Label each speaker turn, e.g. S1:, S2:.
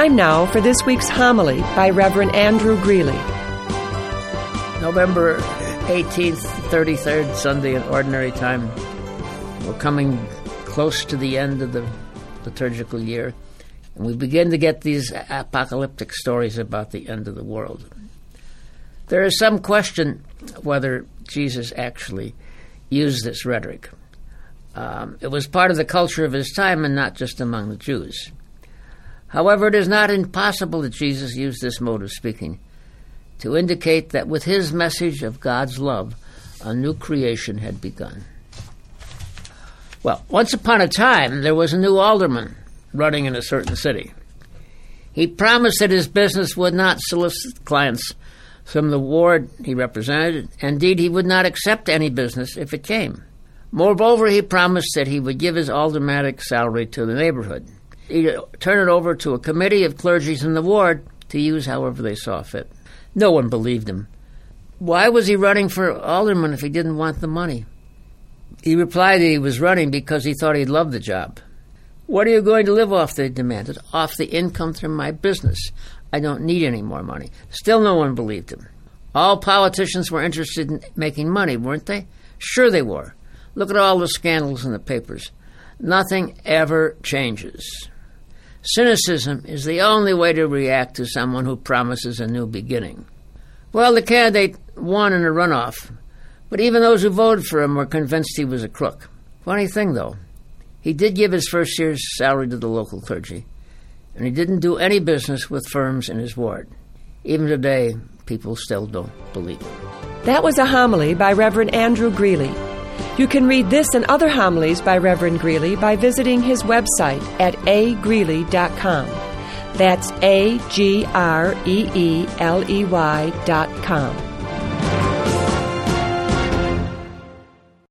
S1: Time now for this week's homily by Reverend Andrew Greeley.
S2: November 18th, 33rd Sunday in Ordinary Time. We're coming close to the end of the liturgical year, and we begin to get these apocalyptic stories about the end of the world. There is some question whether Jesus actually used this rhetoric. It was part of the culture of his time and not just among the Jews. However, it is not impossible that Jesus used this mode of speaking to indicate that with his message of God's love, a new creation had begun. Well, once upon a time, there was a new alderman running in a certain city. He promised that his business would not solicit clients from the ward he represented. Indeed, he would not accept any business if it came. Moreover, he promised that he would give his aldermanic salary to the neighborhood. He'd turn it over to a committee of clergies in the ward to use however they saw fit. No one believed him. Why was he running for alderman if he didn't want the money? He replied that he was running because he thought he'd love the job. What are you going to live off, they demanded. Off the income from my business. I don't need any more money. Still no one believed him. All politicians were interested in making money, weren't they? Sure they were. Look at all the scandals in the papers. Nothing ever changes. Cynicism is the only way to react to someone who promises a new beginning. Well, the candidate won in a runoff, but even those who voted for him were convinced he was a crook. Funny thing, though, he did give his first year's salary to the local clergy, and he didn't do any business with firms in his ward. Even today, people still don't believe him.
S1: That was a homily by Reverend Andrew Greeley. You can read this and other homilies by Reverend Greeley by visiting his website at agreeley.com. That's AGREELEY.com.